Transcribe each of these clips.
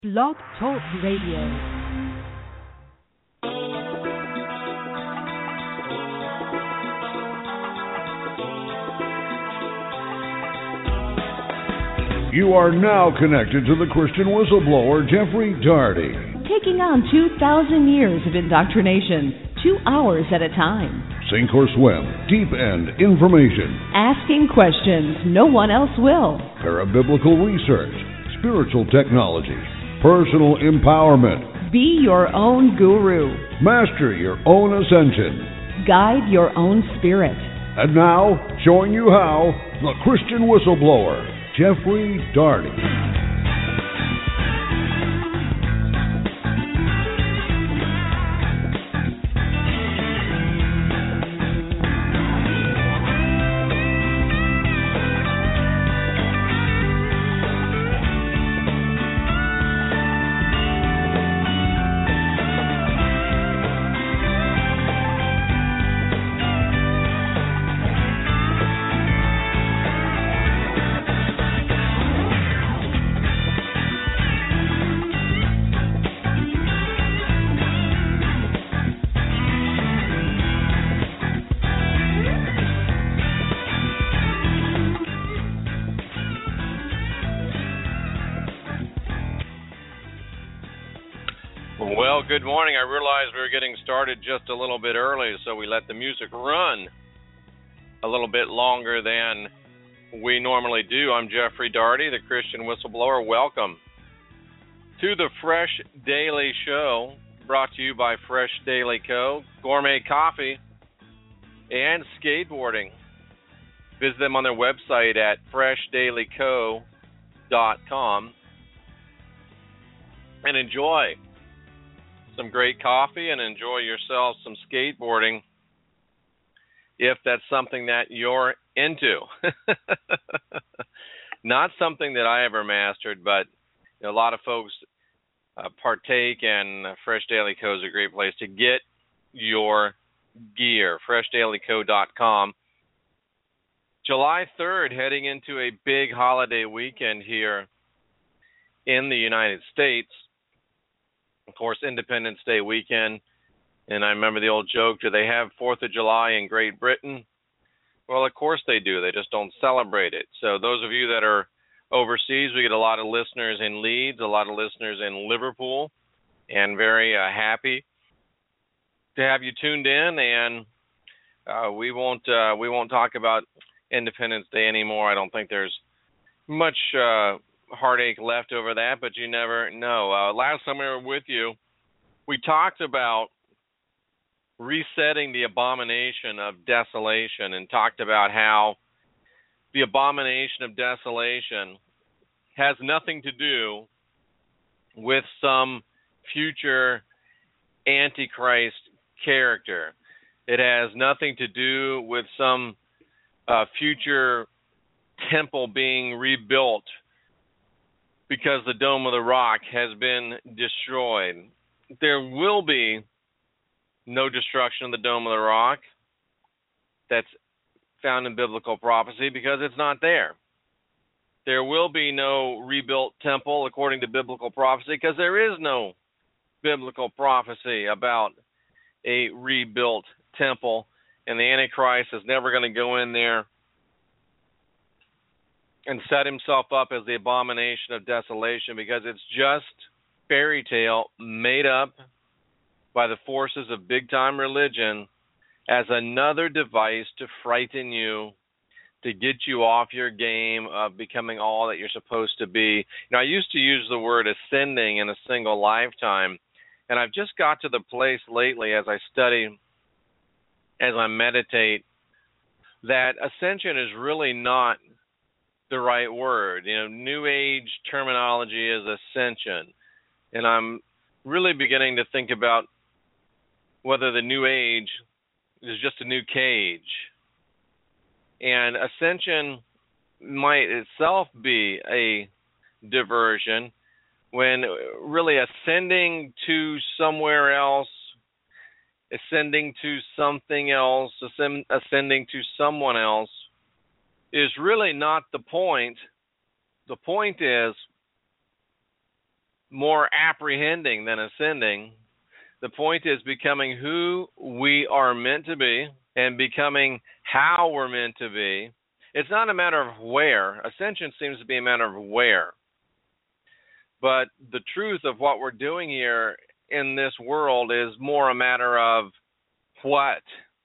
Blog Talk Radio. You are now connected to the Christian whistleblower, Jeffrey Daugherty. Taking on 2,000 years of indoctrination, 2 hours at a time. Sink or swim, deep end information. Asking questions no one else will. Parabiblical research, spiritual technology, personal empowerment. Be your own guru. Master your own ascension. Guide your own spirit. And now, showing you how, the Christian whistleblower, Jeffrey Daugherty. Well, good morning. I realized we were getting started just a little bit early, so we let the music run a little bit longer than we normally do. I'm Jeffrey Daugherty, the Christian whistleblower. Welcome to the Fresh Daily Show, brought to you by Fresh Daily Co., gourmet coffee, and skateboarding. Visit them on their website at FreshDailyCo.com and enjoy some great coffee and enjoy yourself some skateboarding if that's something that you're into. Not something that I ever mastered, but a lot of folks partake, and Fresh Daily Co. is a great place to get your gear. FreshDailyCo.com. July 3rd, heading into a big holiday weekend here in the United States. Of course, Independence Day weekend, and I remember the old joke, do they have 4th of July in Great Britain? Well, of course they do. They just don't celebrate it. So those of you that are overseas, we get a lot of listeners in Leeds, a lot of listeners in Liverpool, and very happy to have you tuned in. And we won't talk about Independence Day anymore. I don't think there's much heartache left over that, but you never know. Last time we were with you, we talked about resetting the abomination of desolation and talked about how the abomination of desolation has nothing to do with some future Antichrist character. It has nothing to do with some future temple being rebuilt because the Dome of the Rock has been destroyed. There will be no destruction of the Dome of the Rock that's found in biblical prophecy because it's not there. There will be no rebuilt temple according to biblical prophecy because there is no biblical prophecy about a rebuilt temple, and the Antichrist is never going to go in there and set himself up as the abomination of desolation because it's just fairy tale made up by the forces of big-time religion as another device to frighten you, to get you off your game of becoming all that you're supposed to be. I used to use the word ascending in a single lifetime, and I've just got to the place lately as I study, as I meditate, that ascension is really not the right word. New Age terminology is ascension. And I'm really beginning to think about whether the New Age is just a new cage. And ascension might itself be a diversion when really ascending to somewhere else, ascending to something else, ascending to someone else is really not the point. The point is more apprehending than ascending. The point is becoming who we are meant to be and becoming how we're meant to be. It's not a matter of where. Ascension seems to be a matter of where. But the truth of what we're doing here in this world is more a matter of what.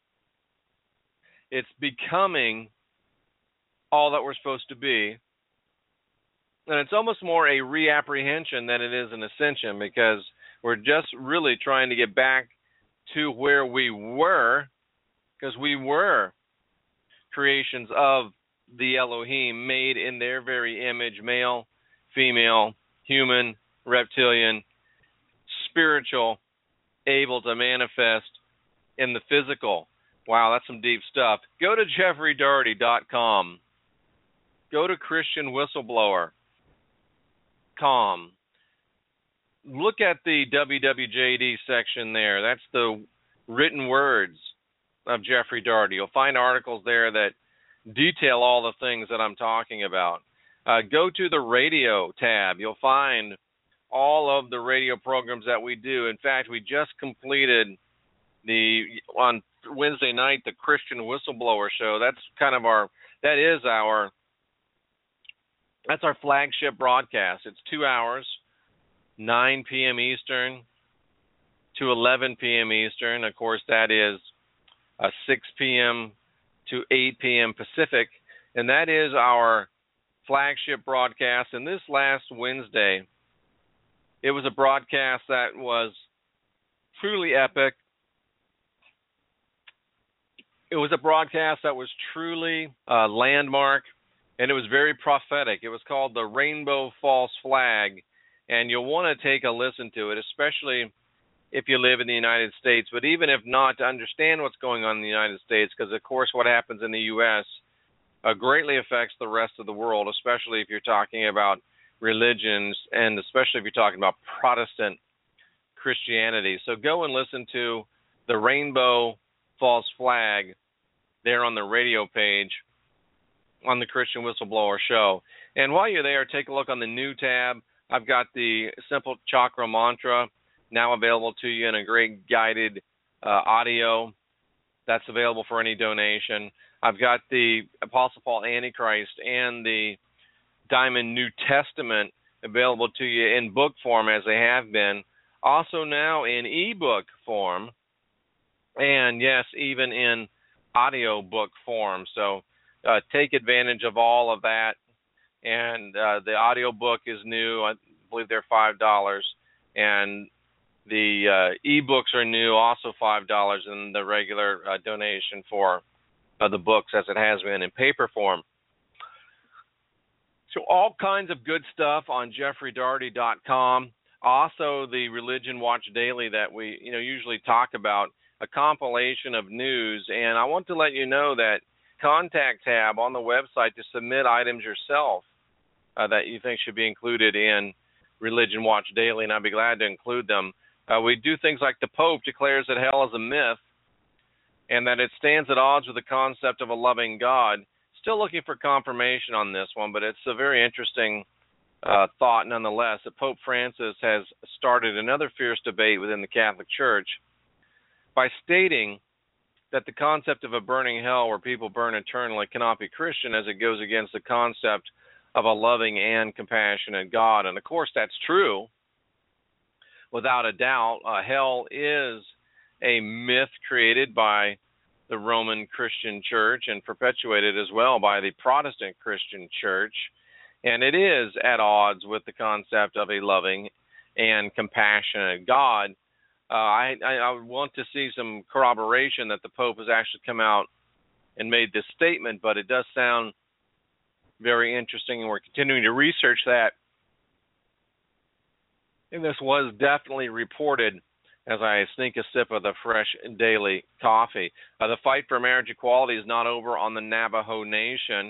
It's becoming all that we're supposed to be. And it's almost more a reapprehension than it is an ascension, because we're just really trying to get back to where we were, because we were creations of the Elohim, made in their very image, male, female, human, reptilian, spiritual, able to manifest in the physical. Wow, that's some deep stuff. Go to JeffreyDaugherty.com. Go to ChristianWhistleblower.com. Look at the WWJD section there. That's the written words of Jeffrey Daugherty. You'll find articles there that detail all the things that I'm talking about. Go to the radio tab. You'll find all of the radio programs that we do. In fact, we just completed on Wednesday night, the Christian Whistleblower Show. That's our flagship broadcast. It's 2 hours, 9 p.m. Eastern to 11 p.m. Eastern. Of course, that is 6 p.m. to 8 p.m. Pacific. And that is our flagship broadcast. And this last Wednesday, it was a broadcast that was truly epic. It was a broadcast that was truly a landmark, and it was very prophetic. It was called the Rainbow False Flag, and you'll want to take a listen to it, especially if you live in the United States. But even if not, to understand what's going on in the United States, because, of course, what happens in the U.S. Greatly affects the rest of the world, especially if you're talking about religions and especially if you're talking about Protestant Christianity. So go and listen to the Rainbow False Flag there on the radio page on the Christian Whistleblower Show. And while you're there, take a look on the new tab. I've got the Simple Chakra Mantra now available to you in a great guided audio that's available for any donation. I've got the Apostle Paul Antichrist and the Diamond New Testament available to you in book form, as they have been, also now in ebook form, and yes, even in audio book form. So take advantage of all of that. And the audio book is new. I believe they're $5. And the ebooks are new, also $5, and the regular donation for the books, as it has been in paper form. So all kinds of good stuff on JeffreyDaugherty.com. Also, the Religion Watch Daily that we usually talk about, a compilation of news. And I want to let you know that contact tab on the website to submit items yourself that you think should be included in Religion Watch Daily, and I'd be glad to include them. We do things like the Pope declares that hell is a myth and that it stands at odds with the concept of a loving God. Still looking for confirmation on this one, but it's a very interesting thought nonetheless, that Pope Francis has started another fierce debate within the Catholic Church by stating that the concept of a burning hell where people burn eternally cannot be Christian, as it goes against the concept of a loving and compassionate God. And of course that's true, without a doubt. Hell is a myth created by the Roman Christian Church and perpetuated as well by the Protestant Christian Church. And it is at odds with the concept of a loving and compassionate God. I want to see some corroboration that the Pope has actually come out and made this statement, but it does sound very interesting, and we're continuing to research that. And this was definitely reported as I sneak a sip of the fresh daily coffee. The fight for marriage equality is not over on the Navajo Nation.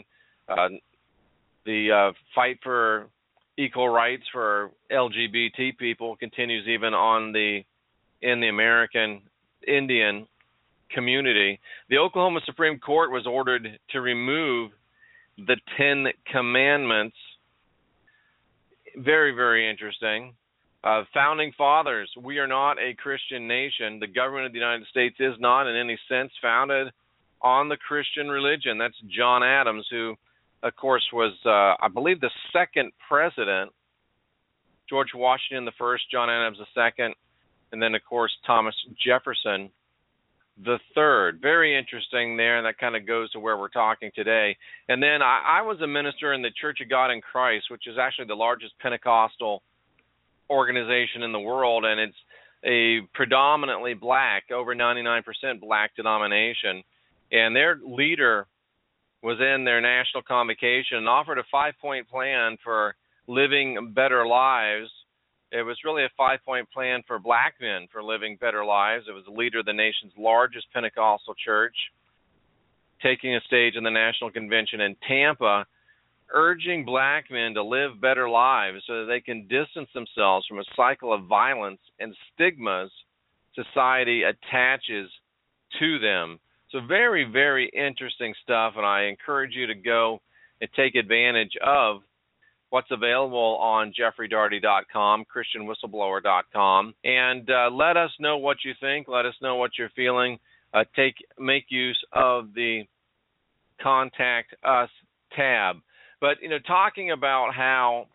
The fight for equal rights for LGBT people continues even in the American Indian community. The Oklahoma Supreme Court was ordered to remove the 10 Commandments. Very, very interesting. Founding fathers, we are not a Christian nation. The government of the United States is not in any sense founded on the Christian religion. That's John Adams, who, of course, was, I believe, the second president. George Washington the first, John Adams the second, and then, of course, Thomas Jefferson the third. Very interesting there, and that kind of goes to where we're talking today. And then I was a minister in the Church of God in Christ, which is actually the largest Pentecostal organization in the world, and it's a predominantly black, over 99% black denomination. And their leader was in their national convocation and offered a 5-point plan for living better lives. It was really a 5-point plan for black men for living better lives. It was the leader of the nation's largest Pentecostal church, taking a stage in the National Convention in Tampa, urging black men to live better lives so that they can distance themselves from a cycle of violence and stigmas society attaches to them. So very, very interesting stuff, and I encourage you to go and take advantage of what's available on jeffreydaugherty.com, christianwhistleblower.com, and let us know what you think. Let us know what you're feeling. Make use of the Contact Us tab. But, talking about how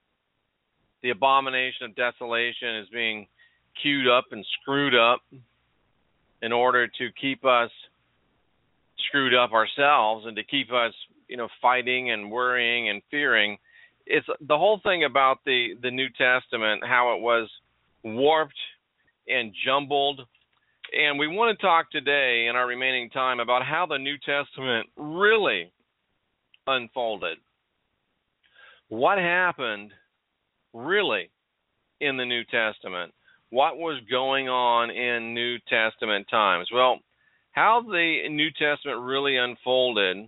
the abomination of desolation is being queued up and screwed up in order to keep us screwed up ourselves and to keep us, fighting and worrying and fearing. It's the whole thing about the New Testament, how it was warped and jumbled. And we want to talk today in our remaining time about how the New Testament really unfolded. What happened really in the New Testament? What was going on in New Testament times? Well, how the New Testament really unfolded,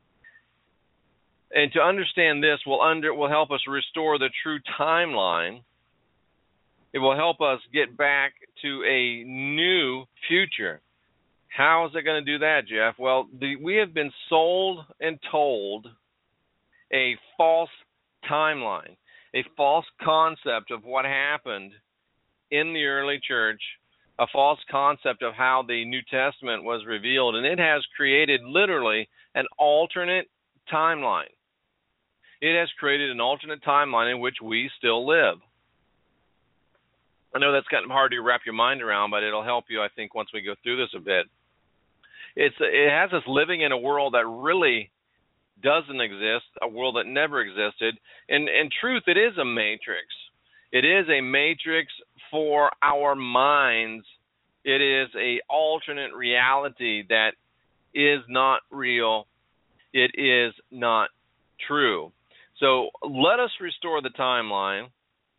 and to understand this will help us restore the true timeline. It will help us get back to a new future. How is it going to do that, Jeff? Well, we have been sold and told a false timeline, a false concept of what happened in the early church, a false concept of how the New Testament was revealed, and it has created literally an alternate timeline. It has created an alternate timeline in which we still live. I know that's kind of hard to wrap your mind around, but it'll help you, I think, once we go through this a bit. It has us living in a world that really doesn't exist, a world that never existed. And in truth, it is a matrix. It is a matrix for our minds. It is an alternate reality that is not real. It is not true. So let us restore the timeline.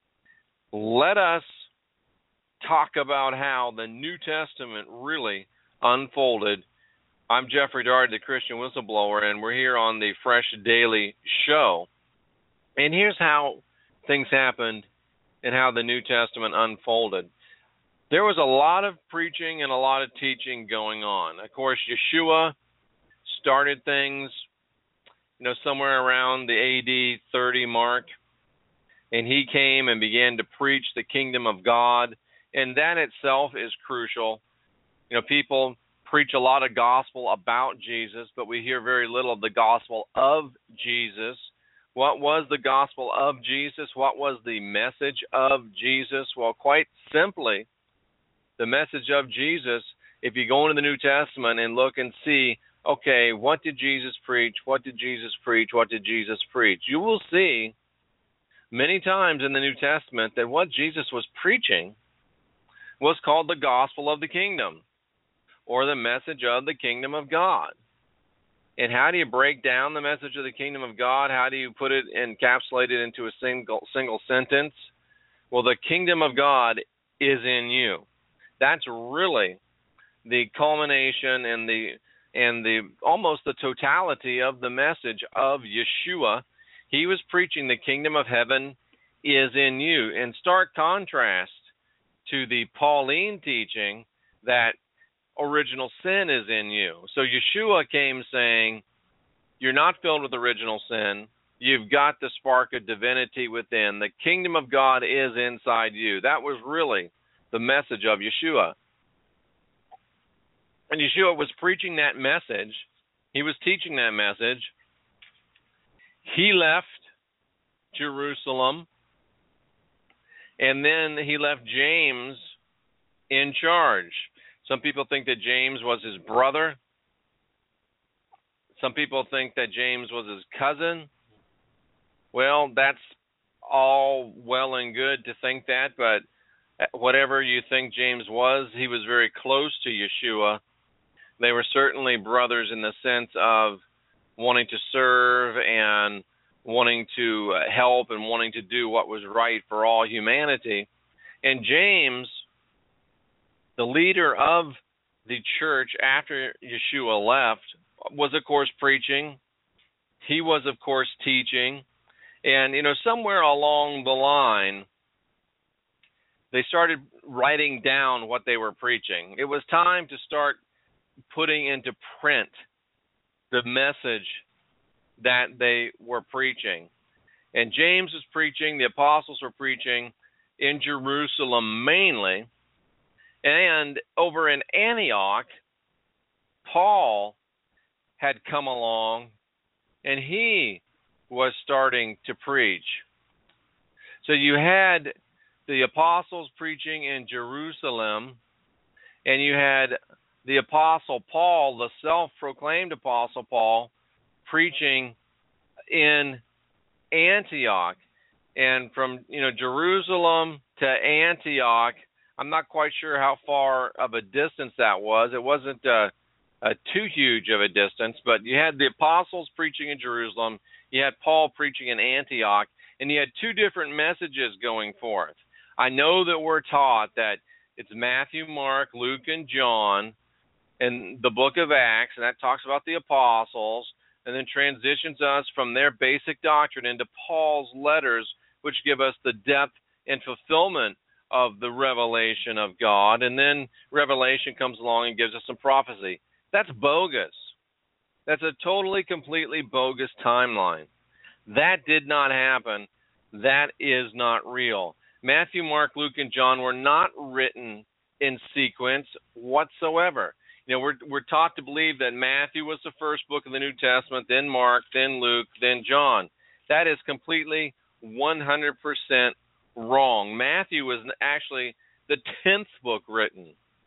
Let us talk about how the New Testament really unfolded. I'm Jeffrey Daugherty, the Christian Whistleblower, and we're here on the Fresh Daily Show. And here's how things happened and how the New Testament unfolded. There was a lot of preaching and a lot of teaching going on. Of course, Yeshua started things, somewhere around the AD 30 mark, and he came and began to preach the kingdom of God, and that itself is crucial. People preach a lot of gospel about Jesus, but we hear very little of the gospel of Jesus. What was the gospel of Jesus? What was the message of Jesus? Well, quite simply, the message of Jesus, if you go into the New Testament and look and see, okay, what did Jesus preach? What did Jesus preach? What did Jesus preach? You will see many times in the New Testament that what Jesus was preaching was called the gospel of the kingdom, or the message of the kingdom of God. And how do you break down the message of the kingdom of God? How do you put it, encapsulate it into a single sentence? Well, the kingdom of God is in you. That's really the culmination and the almost the totality of the message of Yeshua. He was preaching the kingdom of heaven is in you, in stark contrast to the Pauline teaching that original sin is in you. So Yeshua came saying, you're not filled with original sin. You've got the spark of divinity within. The kingdom of God is inside you. That was really the message of Yeshua. And Yeshua was preaching that message. He was teaching that message. He left Jerusalem, and then he left James in charge. Some people think that James was his brother. Some people think that James was his cousin. Well, that's all well and good to think that, but whatever you think James was, he was very close to Yeshua. They were certainly brothers in the sense of wanting to serve and wanting to help and wanting to do what was right for all humanity. And James, the leader of the church after Yeshua left, was, of course, preaching. He was, of course, teaching. And, somewhere along the line, they started writing down what they were preaching. It was time to start putting into print the message that they were preaching. And James was preaching, the apostles were preaching in Jerusalem mainly. And over in Antioch, Paul had come along, and he was starting to preach. So you had the apostles preaching in Jerusalem, and you had the apostle Paul, the self-proclaimed apostle Paul, preaching in Antioch. And from Jerusalem to Antioch, I'm not quite sure how far of a distance that was. It wasn't too huge of a distance, but you had the apostles preaching in Jerusalem, you had Paul preaching in Antioch, and you had two different messages going forth. I know that we're taught that it's Matthew, Mark, Luke, and John, and the book of Acts, and that talks about the apostles, and then transitions us from their basic doctrine into Paul's letters, which give us the depth and fulfillment of the revelation of God, and then Revelation comes along and gives us some prophecy. That's bogus. That's a totally, completely bogus timeline. That did not happen. That is not real. Matthew, Mark, Luke, and John were not written in sequence whatsoever. We're taught to believe that Matthew was the first book of the New Testament, then Mark, then Luke, then John. That is completely 100% wrong. Matthew was actually the 10th book written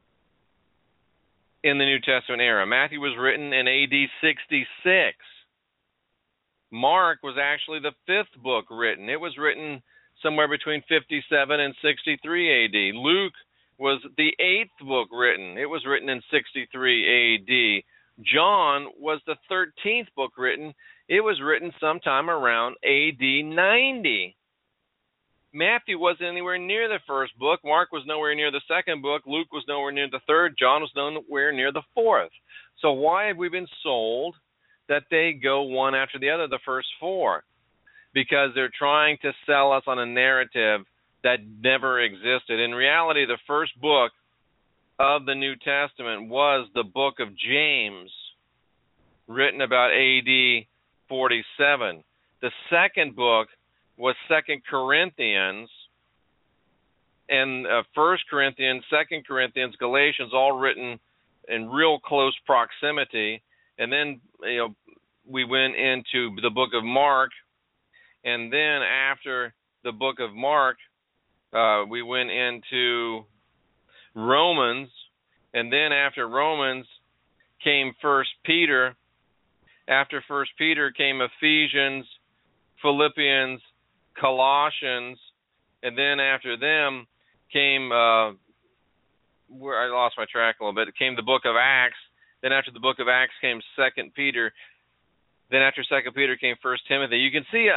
in the New Testament era. Matthew was written in AD 66. Mark was actually the 5th book written. It was written somewhere between 57 and 63 AD. Luke was the 8th book written. It was written in 63 AD. John was the 13th book written. It was written sometime around AD 90. Matthew wasn't anywhere near the first book. Mark was nowhere near the second book. Luke was nowhere near the third. John was nowhere near the fourth. So why have we been sold that they go one after the other, the first four? Because they're trying to sell us on a narrative that never existed. In reality, the first book of the New Testament was the book of James, written about AD 47. The second book was 2 Corinthians, and 1 Corinthians, 2 Corinthians, Galatians, all written in real close proximity. And then we went into the book of Mark, and then after the book of Mark, we went into Romans, and then after Romans came 1 Peter. After 1 Peter came Ephesians, Philippians, Colossians, and then after them came, where I lost my track a little bit, it came the book of Acts. Then after the book of Acts came 2 Peter. Then after 2 Peter came 1 Timothy. You can see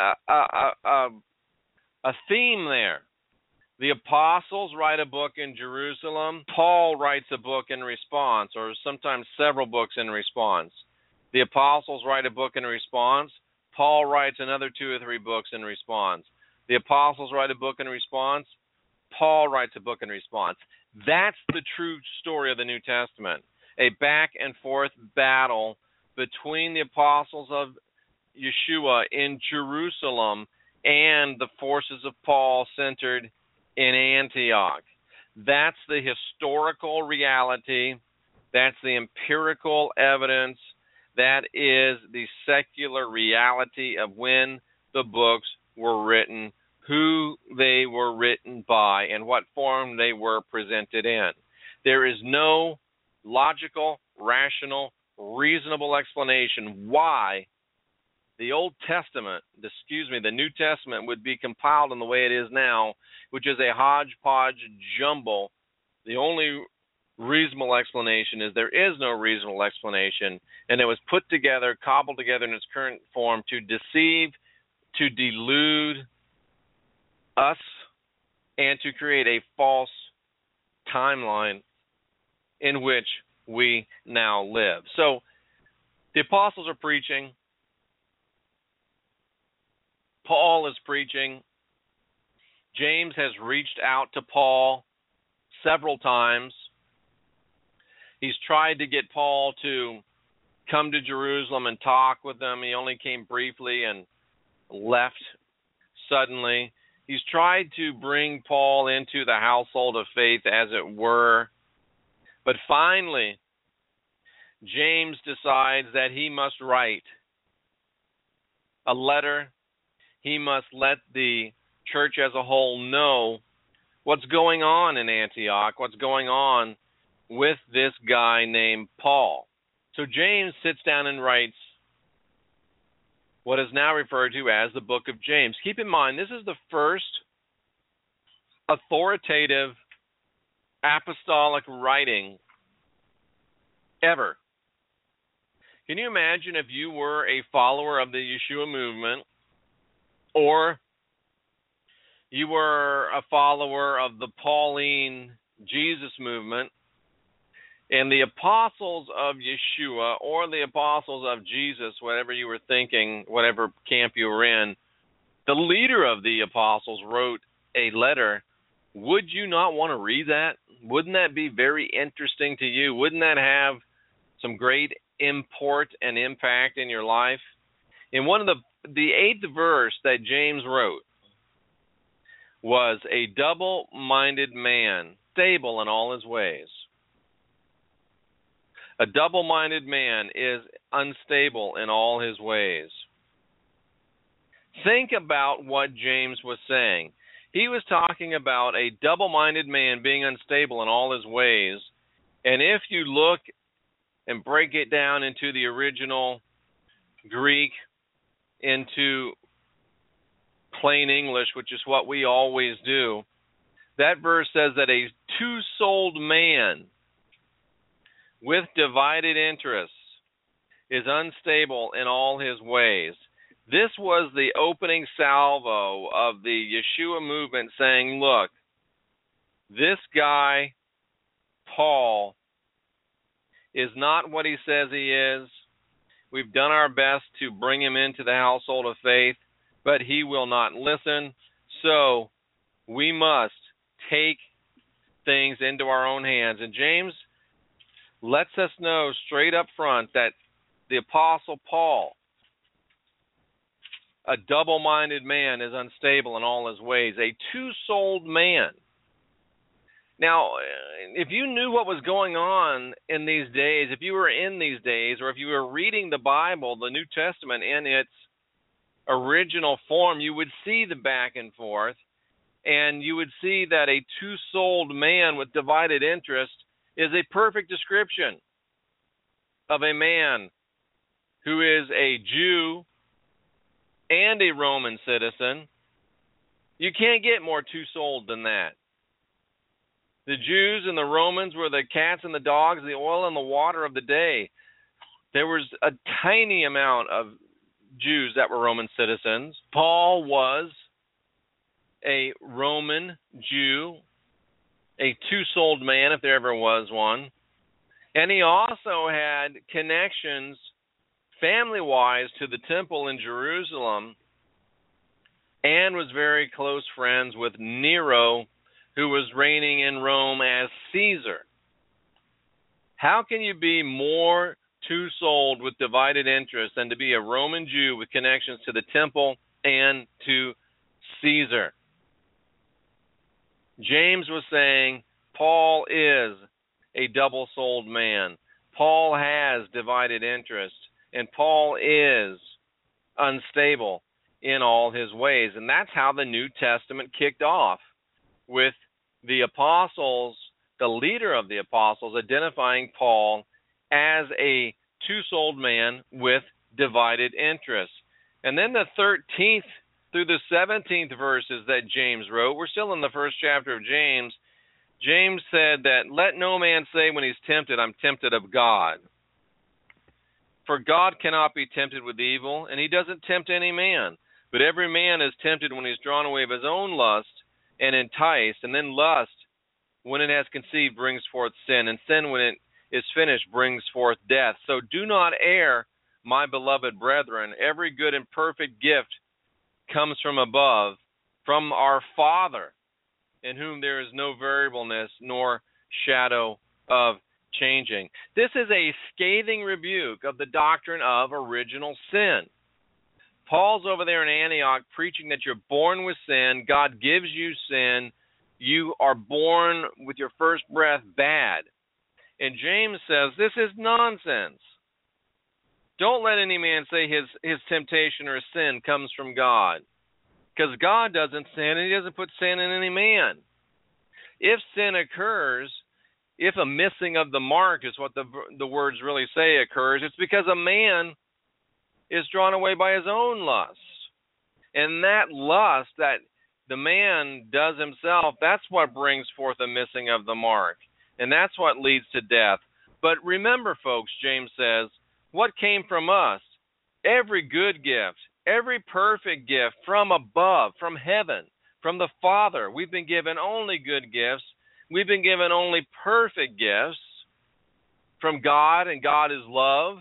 a theme there. The apostles write a book in Jerusalem. Paul writes a book in response, or sometimes several books in response. The apostles write a book in response. Paul writes another 2 or 3 books in response. The apostles write a book in response. Paul writes a book in response. That's the true story of the New Testament. A back and forth battle between the apostles of Yeshua in Jerusalem and the forces of Paul centered in Antioch. That's the historical reality. That's the empirical evidence. That is the secular reality of when the books were written, who they were written by, and what form they were presented in. There is no logical, rational, reasonable explanation why the the New Testament would be compiled in the way it is now, which is a hodgepodge jumble. The only reasonable explanation is there is no reasonable explanation, and it was put together, cobbled together in its current form to deceive, to delude us, and to create a false timeline in which we now live. So the apostles are preaching. Paul is preaching. James has reached out to Paul several times. He's tried to get Paul to come to Jerusalem and talk with them. He only came briefly and left suddenly. He's tried to bring Paul into the household of faith, as it were. But finally, James decides that he must write a letter. He must let the church as a whole know what's going on in Antioch, what's going on with this guy named Paul. So James sits down and writes what is now referred to as the book of James. Keep in mind, this is the first authoritative apostolic writing ever. Can you imagine if you were a follower of the Yeshua movement, or you were a follower of the Pauline Jesus movement, and the apostles of Yeshua or the apostles of Jesus, whatever you were thinking, whatever camp you were in, the leader of the apostles wrote a letter? Would you not want to read that? Wouldn't that be very interesting to you? Wouldn't that have some great import and impact in your life? In one of the 8th verse that James wrote was, a double-minded man, stable in all his ways. A double-minded man is unstable in all his ways. Think about what James was saying. He was talking about a double-minded man being unstable in all his ways. And if you look and break it down into the original Greek, into plain English, which is what we always do, that verse says that a two-souled man with divided interests is unstable in all his ways. This was the opening salvo of the Yeshua movement, saying, look, this guy, Paul, is not what he says he is. We've done our best to bring him into the household of faith, but he will not listen. So we must take things into our own hands. And James lets us know straight up front that the Apostle Paul, a double-minded man, is unstable in all his ways, a two-souled man. Now, if you knew what was going on in these days, if you were in these days, or if you were reading the Bible, the New Testament, in its original form, you would see the back and forth, and you would see that a two-souled man with divided interest is a perfect description of a man who is a Jew and a Roman citizen. You can't get more two-souled than that. The Jews and the Romans were the cats and the dogs, the oil and the water of the day. There was a tiny amount of Jews that were Roman citizens. Paul was a Roman Jew, a two-souled man, if there ever was one. And he also had connections, family-wise, to the temple in Jerusalem, and was very close friends with Nero, who was reigning in Rome as Caesar. How can you be more two-souled with divided interests and to be a Roman Jew with connections to the temple and to Caesar. James was saying Paul is a double-souled man. Paul has divided interests, and Paul is unstable in all his ways. And that's how the New Testament kicked off, with the apostles, the leader of the apostles, identifying Paul as a two-souled man with divided interests. And then the 13th through the 17th verses that James wrote, we're still in the first chapter of James. James said that, let no man say when he's tempted, I'm tempted of God. For God cannot be tempted with evil, and he doesn't tempt any man. But every man is tempted when he's drawn away of his own lust and enticed. And then lust, when it has conceived, brings forth sin. And sin, when it is finished, brings forth death. So do not err, my beloved brethren. Every good and perfect gift comes from above, from our Father, in whom there is no variableness nor shadow of changing. This is a scathing rebuke of the doctrine of original sin. Paul's over there in Antioch preaching that you're born with sin, God gives you sin, you are born with your first breath bad. And James says this is nonsense. Don't let any man say his temptation or his sin comes from God, because God doesn't sin and he doesn't put sin in any man. If sin occurs, if a missing of the mark is what the words really say occurs, it's because a man is drawn away by his own lust. And that lust that the man does himself, that's what brings forth a missing of the mark. And that's what leads to death. But remember, folks, James says, what came from us? Every good gift, every perfect gift from above, from heaven, from the Father. We've been given only good gifts. We've been given only perfect gifts from God, and God is love.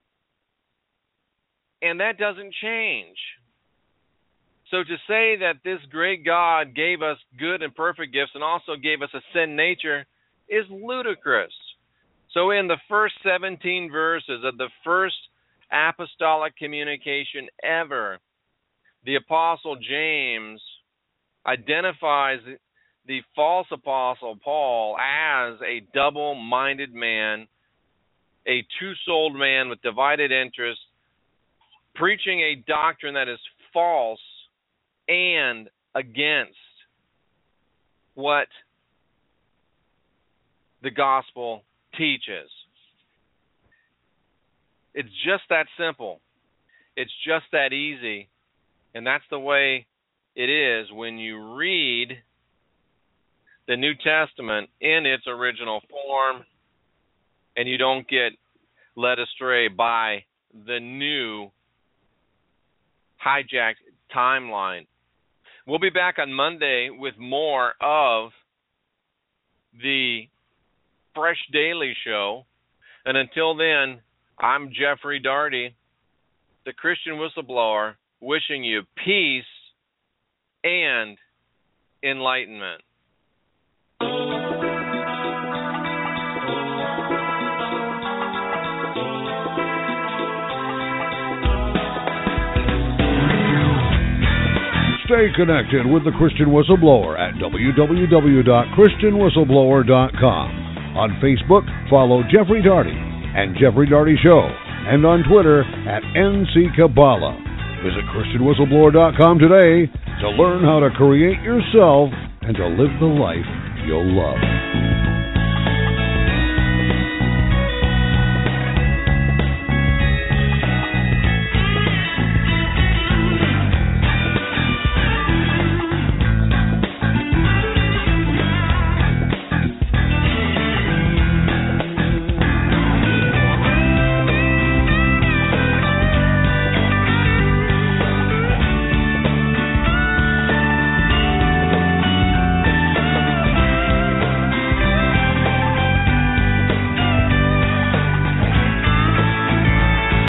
And that doesn't change. So to say that this great God gave us good and perfect gifts and also gave us a sin nature is ludicrous. So in the first 17 verses of the first apostolic communication ever, the Apostle James identifies the false apostle Paul as a double-minded man, a two-souled man with divided interests, preaching a doctrine that is false and against what the gospel teaches. It's just that simple. It's just that easy. And that's the way it is when you read the New Testament in its original form and you don't get led astray by the new hijacked timeline. We'll be back on Monday with more of the Fresh Daily Show. And until then, I'm Jeffrey Daugherty, the Christian Whistleblower, wishing you peace and enlightenment. Stay connected with the Christian Whistleblower at www.christianwhistleblower.com. On Facebook, follow Jeffrey Daugherty and Jeffrey Daugherty Show, and on Twitter at NC Kabbalah. Visit ChristianWhistleBlower.com today to learn how to create yourself and to live the life you'll love.